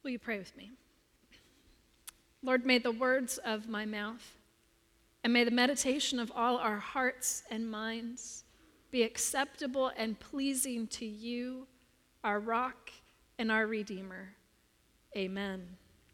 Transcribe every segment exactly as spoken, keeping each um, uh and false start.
Will you pray with me? Lord, may the words of my mouth and may the meditation of all our hearts and minds be acceptable and pleasing to you, our rock and our Redeemer. Amen.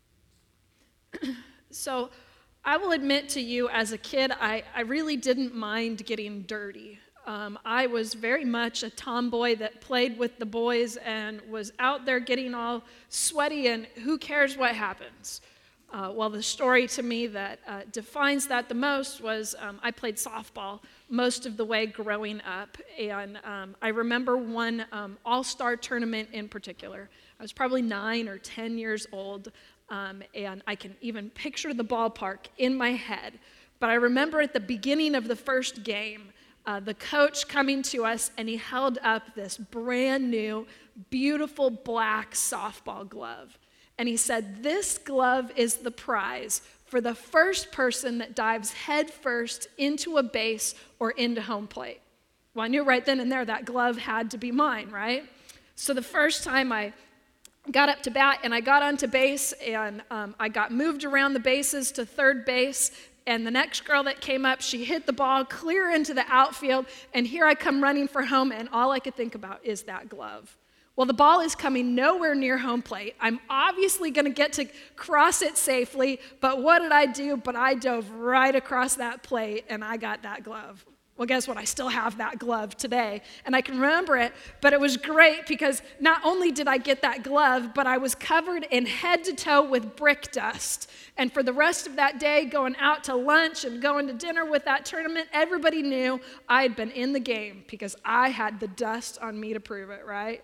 So I will admit to you, as a kid, I, I really didn't mind getting dirty. Um, I was very much a tomboy that played with the boys and was out there getting all sweaty, and who cares what happens? Uh, well, the story to me that uh, defines that the most was um, I played softball most of the way growing up, and um, I remember one um, all-star tournament in particular. I was probably nine or ten years old, um, and I can even picture the ballpark in my head. But I remember at the beginning of the first game, Uh, the coach coming to us, and he held up this brand new, beautiful black softball glove. And he said, "This glove is the prize for the first person that dives head first into a base or into home plate." Well, I knew right then and there that glove had to be mine, right? So the first time I got up to bat and I got onto base, and um, I got moved around the bases to third base. And the next girl that came up, she hit the ball clear into the outfield, and here I come running for home, and all I could think about is that glove. Well, the ball is coming nowhere near home plate. I'm obviously going to get to cross it safely, but what did I do? But I dove right across that plate, and I got that glove. Well, guess what? I still have that glove today, and I can remember it, but it was great because not only did I get that glove, but I was covered in head to toe with brick dust. And for the rest of that day, going out to lunch and going to dinner with that tournament, everybody knew I had been in the game because I had the dust on me to prove it, right?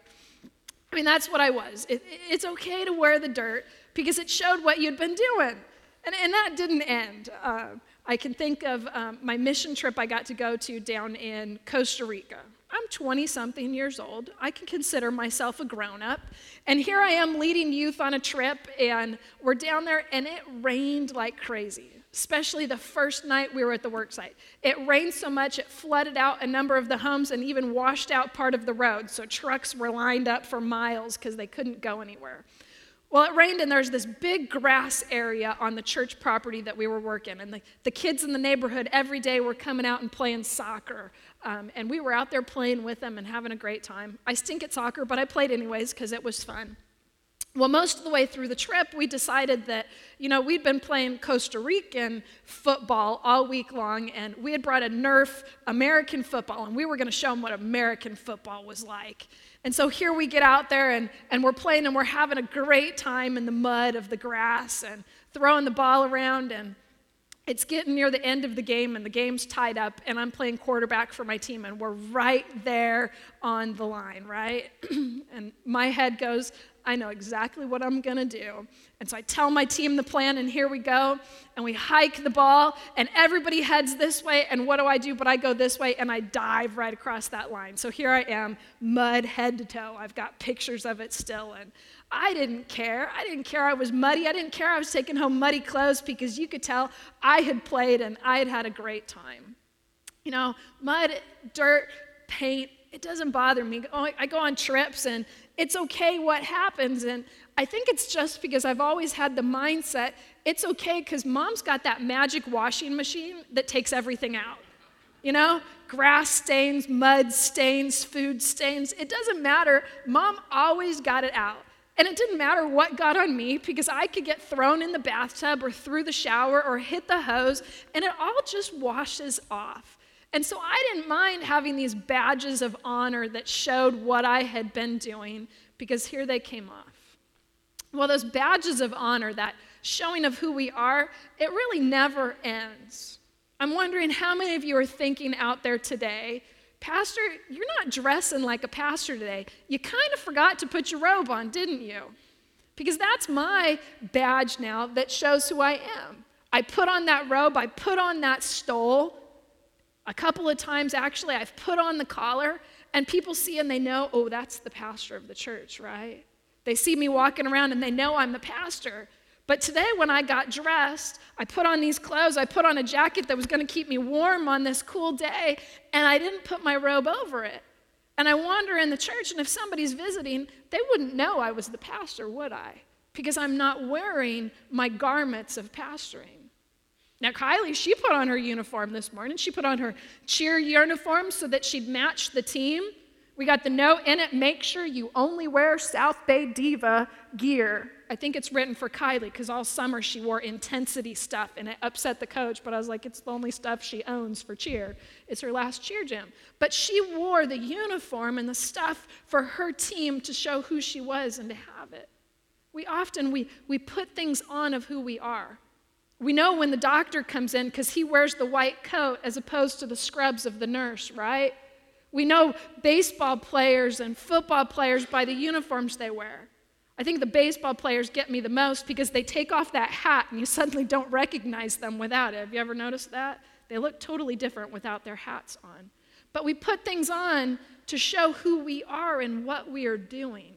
I mean, that's what I was. It, it's okay to wear the dirt because it showed what you'd been doing. And, and that didn't end. Uh, I can think of um, my mission trip I got to go to down in Costa Rica. I'm twenty-something years old. I can consider myself a grown-up. And here I am leading youth on a trip, and we're down there, and it rained like crazy, especially the first night we were at the work site. It rained so much it flooded out a number of the homes and even washed out part of the road, so trucks were lined up for miles because they couldn't go anywhere. Well, it rained, and there's this big grass area on the church property that we were working, and the, the kids in the neighborhood every day were coming out and playing soccer, um, and we were out there playing with them and having a great time. I stink at soccer, but I played anyways because it was fun. Well, most of the way through the trip, we decided that, you know, we'd been playing Costa Rican football all week long, and we had brought a Nerf American football, and we were going to show them what American football was like. And so here we get out there, and, and we're playing, and we're having a great time in the mud of the grass and throwing the ball around, and it's getting near the end of the game, and the game's tied up, and I'm playing quarterback for my team, and we're right there on the line, right? And my head goes, I know exactly what I'm going to do. And so I tell my team the plan, and here we go. And we hike the ball, and everybody heads this way. And what do I do? But I go this way, and I dive right across that line. So here I am, mud head to toe. I've got pictures of it still. And I didn't care. I didn't care I was muddy. I didn't care I was taking home muddy clothes because you could tell I had played, and I had had a great time. You know, mud, dirt, paint, it doesn't bother me. I go on trips, and it's okay what happens, and I think it's just because I've always had the mindset, it's okay because Mom's got that magic washing machine that takes everything out. You know, grass stains, mud stains, food stains, it doesn't matter. Mom always got it out. And it didn't matter what got on me because I could get thrown in the bathtub or through the shower or hit the hose, and it all just washes off. And so I didn't mind having these badges of honor that showed what I had been doing because here they came off. Well, those badges of honor, that showing of who we are, it really never ends. I'm wondering how many of you are thinking out there today, Pastor, you're not dressing like a pastor today. You kind of forgot to put your robe on, didn't you? Because that's my badge now that shows who I am. I put on that robe, I put on that stole. A couple of times, actually, I've put on the collar, and people see and they know, oh, that's the pastor of the church, right? They see me walking around, and they know I'm the pastor. But today, when I got dressed, I put on these clothes, I put on a jacket that was going to keep me warm on this cool day, and I didn't put my robe over it. And I wander in the church, and if somebody's visiting, they wouldn't know I was the pastor, would I? because I'm not wearing my garments of pastoring. Now, Kylie, she put on her uniform this morning. She put on her cheer uniform so that she'd match the team. We got the note in it, make sure you only wear South Bay Diva gear. I think it's written for Kylie because all summer she wore intensity stuff and it upset the coach, but I was like, it's the only stuff she owns for cheer. It's her last cheer gym. But she wore the uniform and the stuff for her team to show who she was and to have it. We often, we, we put things on of who we are. We know when the doctor comes in because he wears the white coat as opposed to the scrubs of the nurse, right? We know baseball players and football players by the uniforms they wear. I think the baseball players get me the most because they take off that hat and you suddenly don't recognize them without it. Have you ever noticed that? They look totally different without their hats on. But we put things on to show who we are and what we are doing.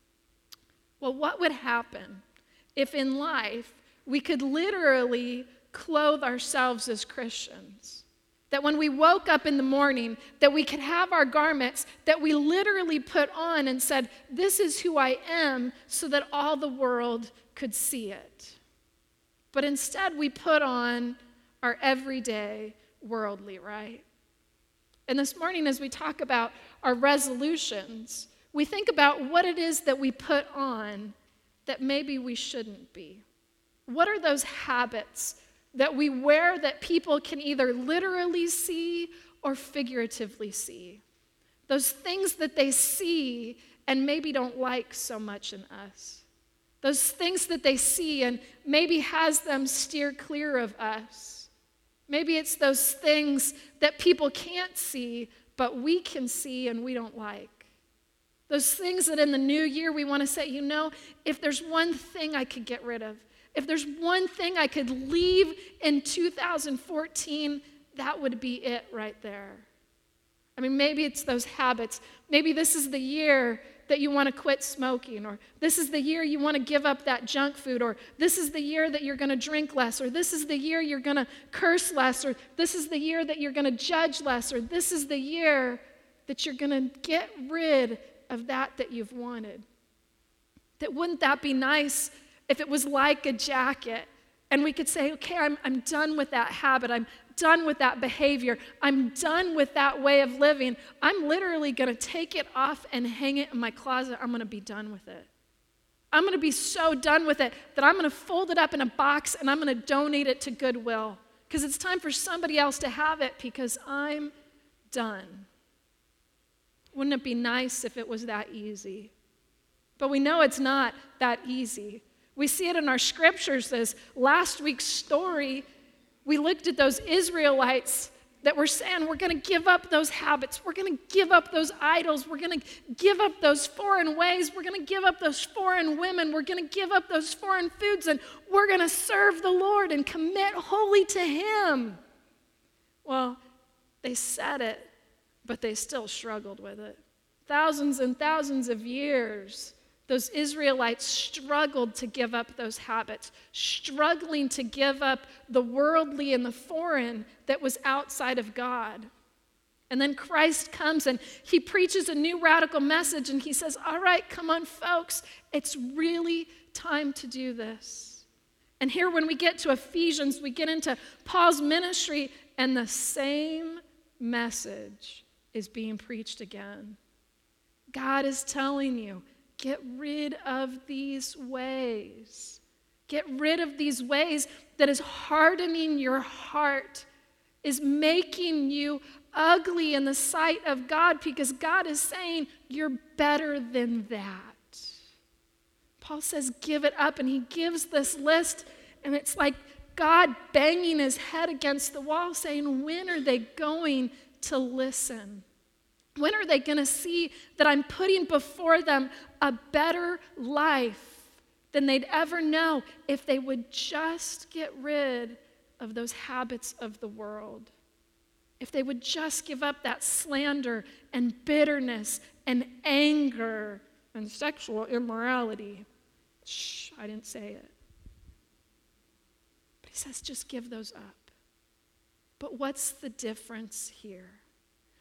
Well, what would happen if in life we could literally clothe ourselves as Christians? That when we woke up in the morning, that we could have our garments that we literally put on and said, this is who I am, so that all the world could see it. But instead, we put on our everyday worldly, right? And this morning, as we talk about our resolutions, we think about what it is that we put on that maybe we shouldn't be. What are those habits that we wear that people can either literally see or figuratively see? Those things that they see and maybe don't like so much in us. Those things that they see and maybe has them steer clear of us. Maybe it's those things that people can't see, but we can see and we don't like. Those things that in the new year we want to say, you know, if there's one thing I could get rid of, if there's one thing I could leave in two thousand fourteen, that would be it right there. I mean, maybe it's those habits. Maybe this is the year that you want to quit smoking, or this is the year you want to give up that junk food, or this is the year that you're going to drink less, or this is the year you're going to curse less, or this is the year that you're going to judge less, or this is the year that you're going to get rid of that that you've wanted. That wouldn't that be nice if it was like a jacket and we could say, okay, I'm, I'm done with that habit. I'm done with that behavior. I'm done with that way of living. I'm literally going to take it off and hang it in my closet. I'm going to be done with it. I'm going to be so done with it that I'm going to fold it up in a box and I'm going to donate it to Goodwill because it's time for somebody else to have it because I'm done. Wouldn't it be nice if it was that easy? But we know it's not that easy. We see it in our scriptures. As last week's story, we looked at those Israelites that were saying, we're going to give up those habits. We're going to give up those idols. We're going to give up those foreign ways. We're going to give up those foreign women. We're going to give up those foreign foods, and we're going to serve the Lord and commit wholly to Him. Well, they said it, but they still struggled with it. Thousands and thousands of years, those Israelites struggled to give up those habits, struggling to give up the worldly and the foreign that was outside of God. And then Christ comes and He preaches a new radical message and He says, all right, come on, folks, it's really time to do this. And here when we get to Ephesians, we get into Paul's ministry and the same message is being preached again. God is telling you, get rid of these ways. Get rid of these ways that is hardening your heart, is making you ugly in the sight of God because God is saying you're better than that. Paul says give it up, and he gives this list, and it's like God banging his head against the wall saying, when are they going to listen? When are they going to see that I'm putting before them a better life than they'd ever know if they would just get rid of those habits of the world? If they would just give up that slander and bitterness and anger and sexual immorality. Shh, I didn't say it. But he says just give those up. But what's the difference here?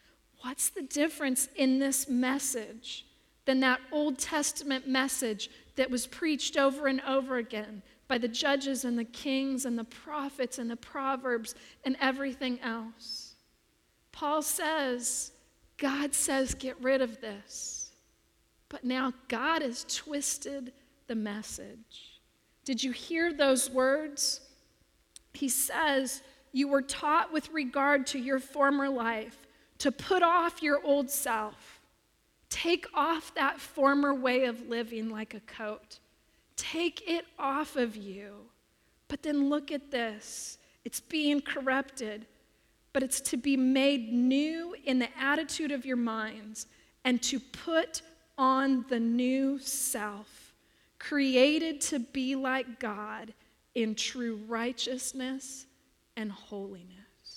What's the difference in this message than that Old Testament message that was preached over and over again by the judges and the kings and the prophets and the proverbs and everything else. Paul says, God says, get rid of this. But now God has twisted the message. Did you hear those words? He says, you were taught with regard to your former life to put off your old self. Take off that former way of living like a coat. Take it off of you. But then look at this. It's being corrupted, but it's to be made new in the attitude of your minds and to put on the new self, created to be like God in true righteousness and holiness.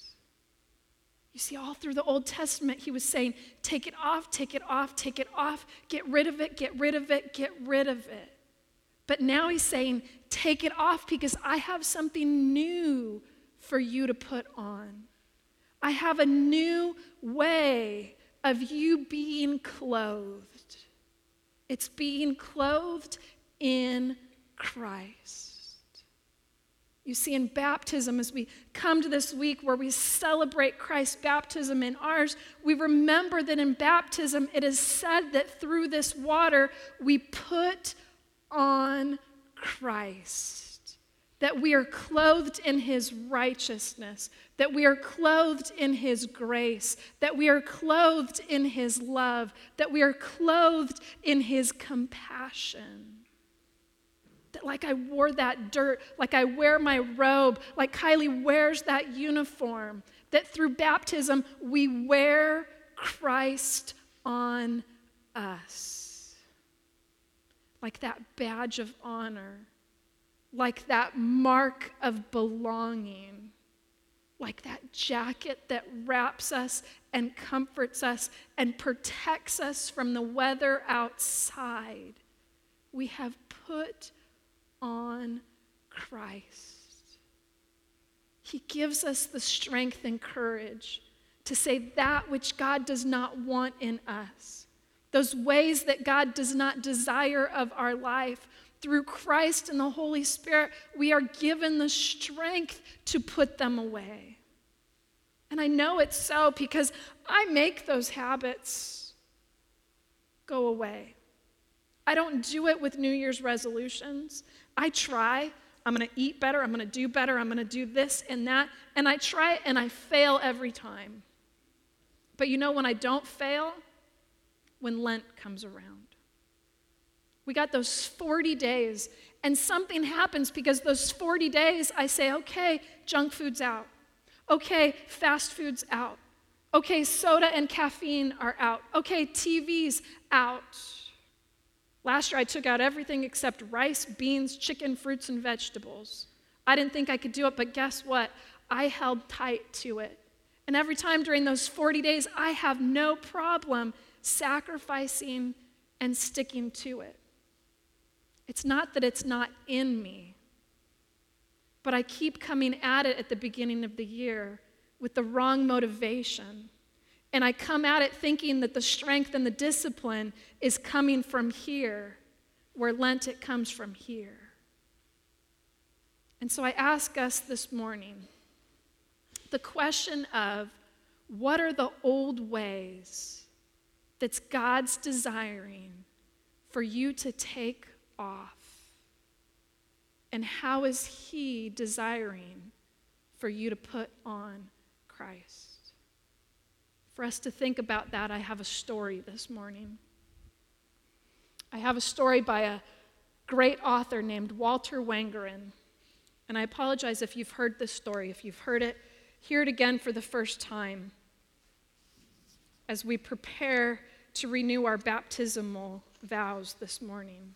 You see, all through the Old Testament, he was saying, take it off, take it off, take it off, get rid of it, get rid of it, get rid of it. But now he's saying, take it off because I have something new for you to put on. I have a new way of you being clothed. It's being clothed in Christ. You see, in baptism, as we come to this week where we celebrate Christ's baptism in ours, we remember that in baptism it is said that through this water we put on Christ, that we are clothed in his righteousness, that we are clothed in his grace, that we are clothed in his love, that we are clothed in his compassion. That like I wore that dirt, like I wear my robe, like Kylie wears that uniform, that through baptism we wear Christ on us. Like that badge of honor, like that mark of belonging, like that jacket that wraps us and comforts us and protects us from the weather outside. We have put on Christ. He gives us the strength and courage to say that which God does not want in us, those ways that God does not desire of our life. Through Christ and the Holy Spirit, we are given the strength to put them away. And I know it's so because I make those habits go away. I don't do it with New Year's resolutions. I try. I'm going to eat better. I'm going to do better. I'm going to do this and that. And I try and I fail every time. But you know when I don't fail? When Lent comes around. We got those forty days, and something happens because those forty days I say, okay, junk food's out. Okay, fast food's out. Okay, soda and caffeine are out. Okay, T V's out. Last year I took out everything except rice, beans, chicken, fruits, and vegetables. I didn't think I could do it, but guess what? I held tight to it. And every time during those forty days, I have no problem sacrificing and sticking to it. It's not that it's not in me, but I keep coming at it at the beginning of the year with the wrong motivation. And I come at it thinking that the strength and the discipline is coming from here, where Lent it comes from here. And so I ask us this morning the question of what are the old ways that's God's desiring for you to take off? And how is he desiring for you to put on Christ? For us to think about that, I have a story this morning. I have a story by a great author named Walter Wangerin. And I apologize if you've heard this story. If you've heard it, hear it again for the first time as we prepare to renew our baptismal vows this morning.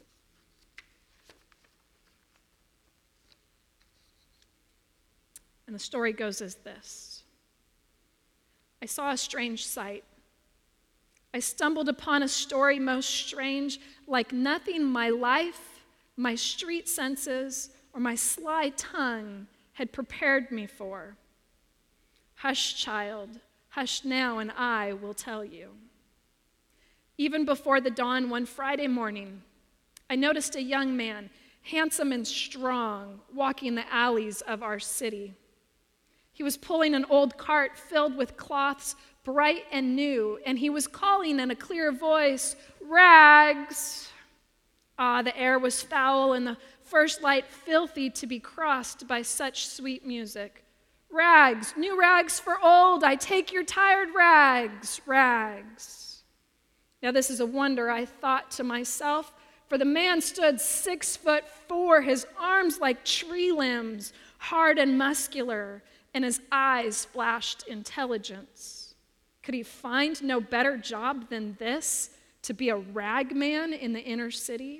And the story goes as this. I saw a strange sight. I stumbled upon a story most strange, like nothing my life, my street senses, or my sly tongue had prepared me for. Hush, child, hush now, and I will tell you. Even before the dawn one Friday morning, I noticed a young man, handsome and strong, walking the alleys of our city. He was pulling an old cart filled with cloths, bright and new, and he was calling in a clear voice, "Rags!" Ah, the air was foul and the first light filthy to be crossed by such sweet music. Rags, new rags for old, I take your tired rags, rags. Now this is a wonder, I thought to myself, for the man stood six foot four, his arms like tree limbs, hard and muscular, and his eyes flashed intelligence. Could he find no better job than this, to be a rag man in the inner city?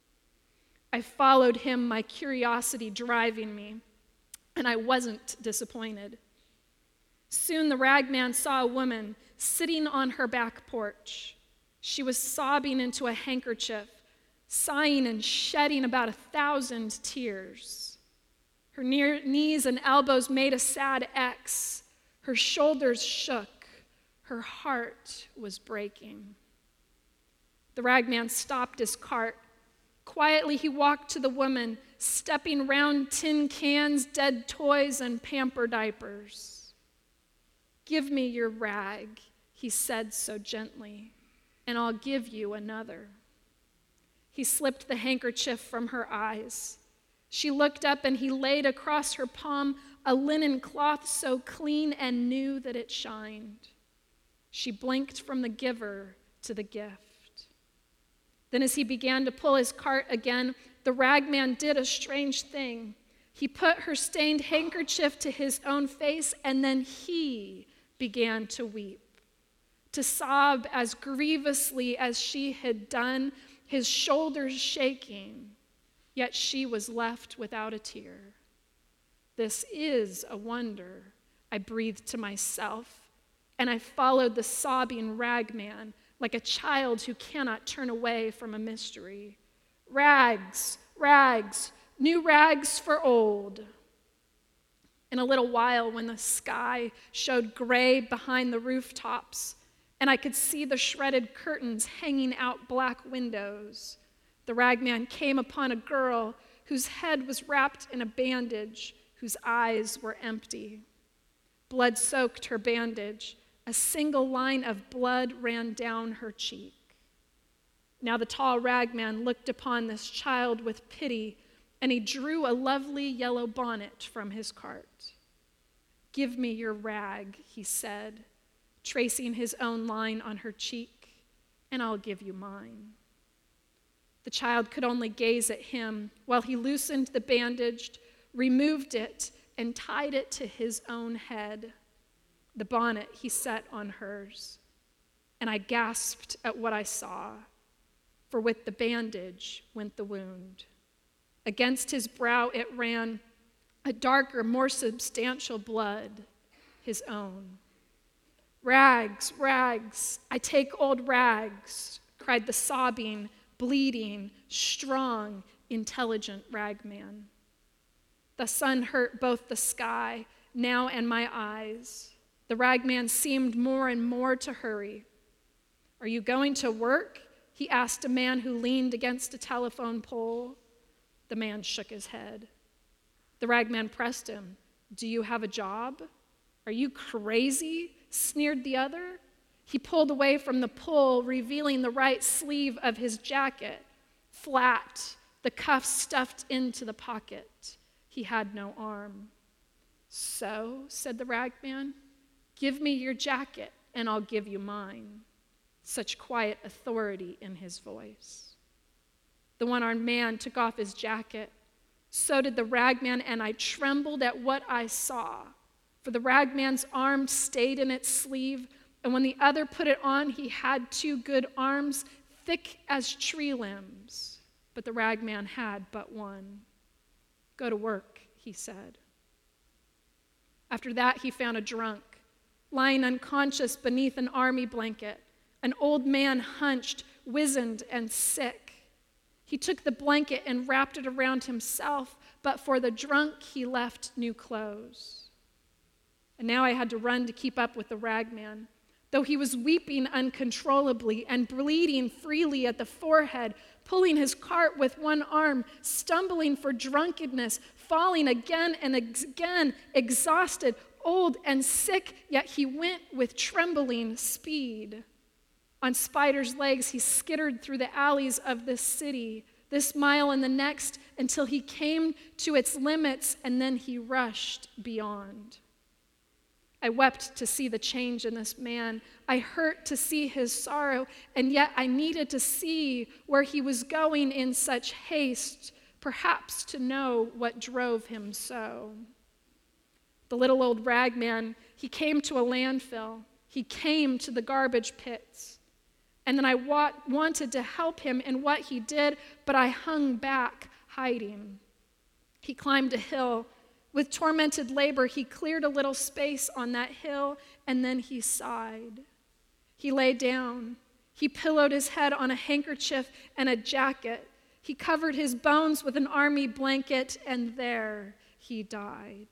I followed him, my curiosity driving me, and I wasn't disappointed. Soon the rag man saw a woman sitting on her back porch. She was sobbing into a handkerchief, sighing and shedding about a thousand tears. Her near knees and elbows made a sad X. Her shoulders shook. Her heart was breaking. The ragman stopped his cart. Quietly he walked to the woman, stepping round tin cans, dead toys, and pamper diapers. "Give me your rag," he said so gently, "and I'll give you another." He slipped the handkerchief from her eyes. She looked up and he laid across her palm a linen cloth so clean and new that it shined. She blinked from the giver to the gift. Then as he began to pull his cart again, the ragman did a strange thing. He put her stained handkerchief to his own face, and then he began to weep, to sob as grievously as she had done, his shoulders shaking, yet she was left without a tear. "This is a wonder," I breathed to myself, and I followed the sobbing ragman like a child who cannot turn away from a mystery. Rags, rags, new rags for old. In a little while, when the sky showed gray behind the rooftops, and I could see the shredded curtains hanging out black windows, the ragman came upon a girl whose head was wrapped in a bandage, whose eyes were empty. Blood soaked her bandage. A single line of blood ran down her cheek. Now the tall ragman looked upon this child with pity, and he drew a lovely yellow bonnet from his cart. "Give me your rag," he said, tracing his own line on her cheek, "and I'll give you mine." The child could only gaze at him while he loosened the bandage, removed it, and tied it to his own head. The bonnet he set on hers, and I gasped at what I saw, for with the bandage went the wound. Against his brow it ran a darker, more substantial blood, his own. "Rags, rags, I take old rags," cried the sobbing, bleeding, strong, intelligent ragman. The sun hurt both the sky now and my eyes. The ragman seemed more and more to hurry. "Are you going to work?" he asked a man who leaned against a telephone pole. The man shook his head. The ragman pressed him. "Do you have a job?" "Are you crazy?" sneered the other. He pulled away from the pole, revealing the right sleeve of his jacket, flat, the cuffs stuffed into the pocket. He had no arm. "So," said the ragman, "give me your jacket, and I'll give you mine." Such quiet authority in his voice. The one-armed man took off his jacket. So did the ragman, and I trembled at what I saw. For the ragman's arm stayed in its sleeve, and when the other put it on, he had two good arms, thick as tree limbs. But the ragman had but one. "Go to work," he said. After that, he found a drunk, lying unconscious beneath an army blanket, an old man hunched, wizened, and sick. He took the blanket and wrapped it around himself, but for the drunk, he left new clothes. And now I had to run to keep up with the ragman. Though he was weeping uncontrollably and bleeding freely at the forehead, pulling his cart with one arm, stumbling for drunkenness, falling again and again, exhausted, old and sick, yet he went with trembling speed. On spider's legs, he skittered through the alleys of this city, this mile and the next, until he came to its limits, and then he rushed beyond. I wept to see the change in this man. I hurt to see his sorrow, and yet I needed to see where he was going in such haste, perhaps to know what drove him so. The little old rag man, he came to a landfill. He came to the garbage pits. And then I wa- wanted to help him in what he did, but I hung back, hiding. He climbed a hill. With tormented labor, he cleared a little space on that hill, and then he sighed. He lay down. He pillowed his head on a handkerchief and a jacket. He covered his bones with an army blanket, and there he died.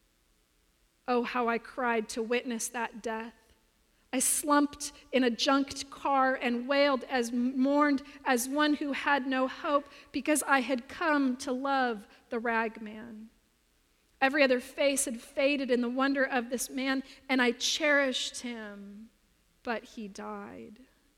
Oh, how I cried to witness that death. I slumped in a junked car and wailed as mourned as one who had no hope, because I had come to love the rag man. Every other face had faded in the wonder of this man, and I cherished him, but he died.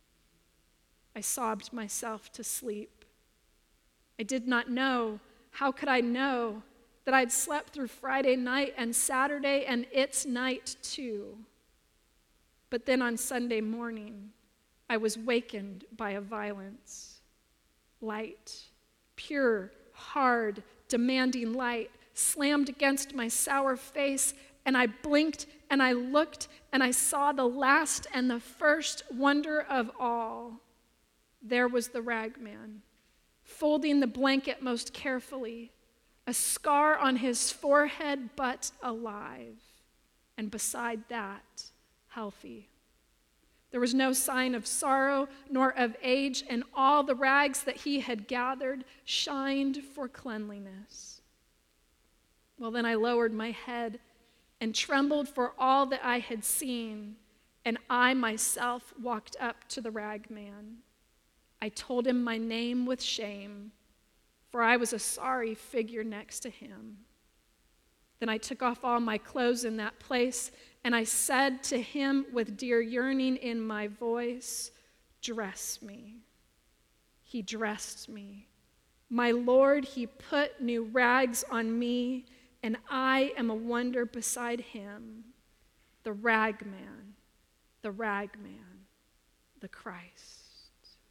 I sobbed myself to sleep. I did not know, how could I know, that I'd slept through Friday night and Saturday and its night too. But then on Sunday morning, I was wakened by a violence. Light, pure, hard, demanding light, slammed against my sour face, and I blinked and I looked and I saw the last and the first wonder of all. There was the rag man, folding the blanket most carefully, a scar on his forehead, but alive, and beside that, healthy. There was no sign of sorrow nor of age, and all the rags that he had gathered shined for cleanliness. Well, then I lowered my head and trembled for all that I had seen, and I myself walked up to the rag man. I told him my name with shame, for I was a sorry figure next to him. Then I took off all my clothes in that place, and I said to him with dear yearning in my voice, "Dress me." He dressed me. My Lord, he put new rags on me, and I am a wonder beside him, the rag man, the rag man, the Christ.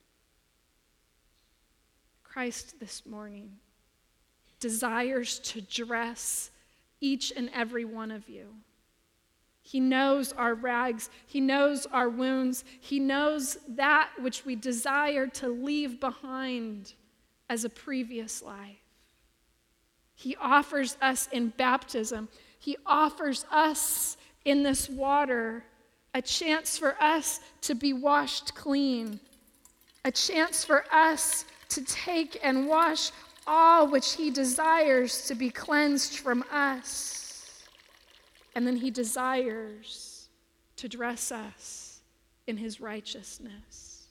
Christ this morning desires to dress each and every one of you. He knows our rags. He knows our wounds. He knows that which we desire to leave behind as a previous life. He offers us in baptism. He offers us in this water a chance for us to be washed clean, a chance for us to take and wash all which he desires to be cleansed from us. And then he desires to dress us in his righteousness.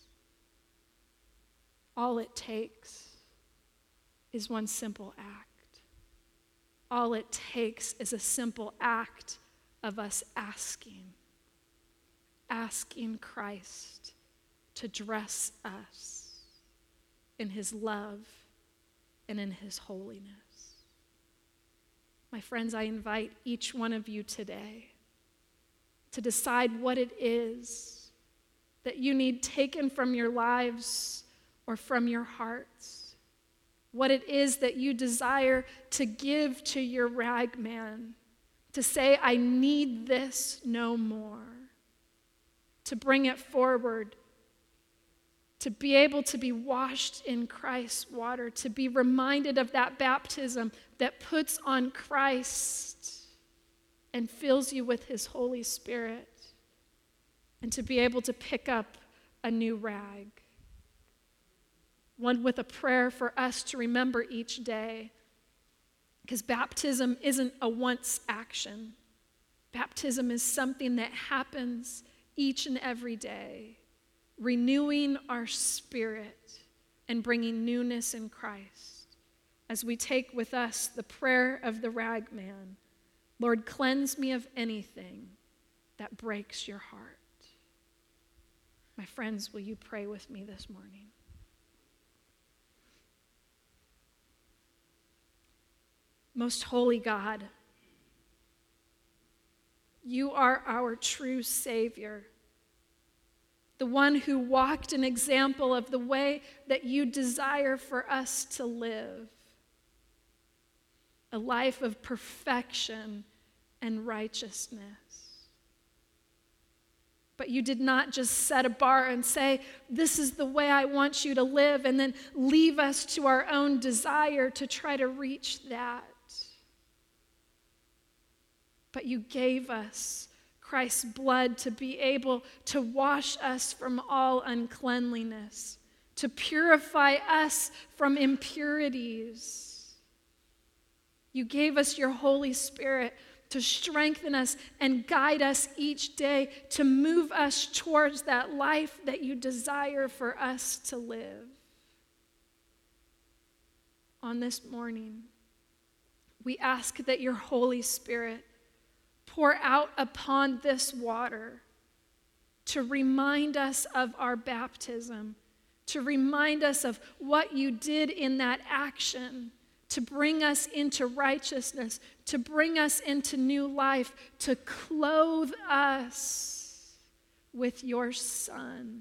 All it takes is one simple act. All it takes is a simple act of us asking, asking Christ to dress us in his love and in his holiness. My friends, I invite each one of you today to decide what it is that you need taken from your lives or from your hearts, what it is that you desire to give to your rag man, to say, I need this no more, to bring it forward, to be able to be washed in Christ's water, to be reminded of that baptism that puts on Christ and fills you with his Holy Spirit, and to be able to pick up a new rag. One with a prayer for us to remember each day, because baptism isn't a once action. Baptism is something that happens each and every day, renewing our spirit, and bringing newness in Christ. As we take with us the prayer of the rag man, Lord, cleanse me of anything that breaks your heart. My friends, will you pray with me this morning? Most holy God, you are our true Savior, the one who walked an example of the way that you desire for us to live, a life of perfection and righteousness. But you did not just set a bar and say, this is the way I want you to live, and then leave us to our own desire to try to reach that. But you gave us Christ's blood to be able to wash us from all uncleanliness, to purify us from impurities. You gave us your Holy Spirit to strengthen us and guide us each day, to move us towards that life that you desire for us to live. On this morning, we ask that your Holy Spirit pour out upon this water to remind us of our baptism, to remind us of what you did in that action, to bring us into righteousness, to bring us into new life, to clothe us with your Son.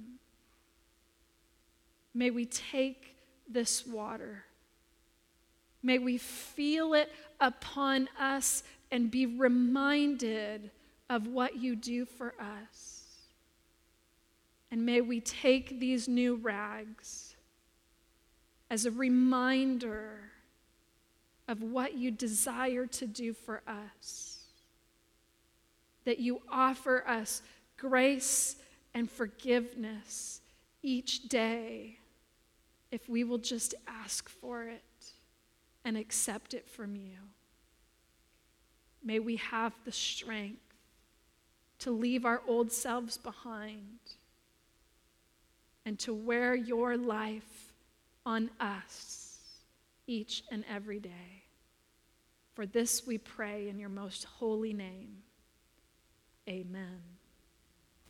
May we take this water. May we feel it upon us and be reminded of what you do for us. And may we take these new rags as a reminder of what you desire to do for us. That you offer us grace and forgiveness each day if we will just ask for it and accept it from you. May we have the strength to leave our old selves behind and to wear your life on us each and every day. For this we pray in your most holy name. Amen.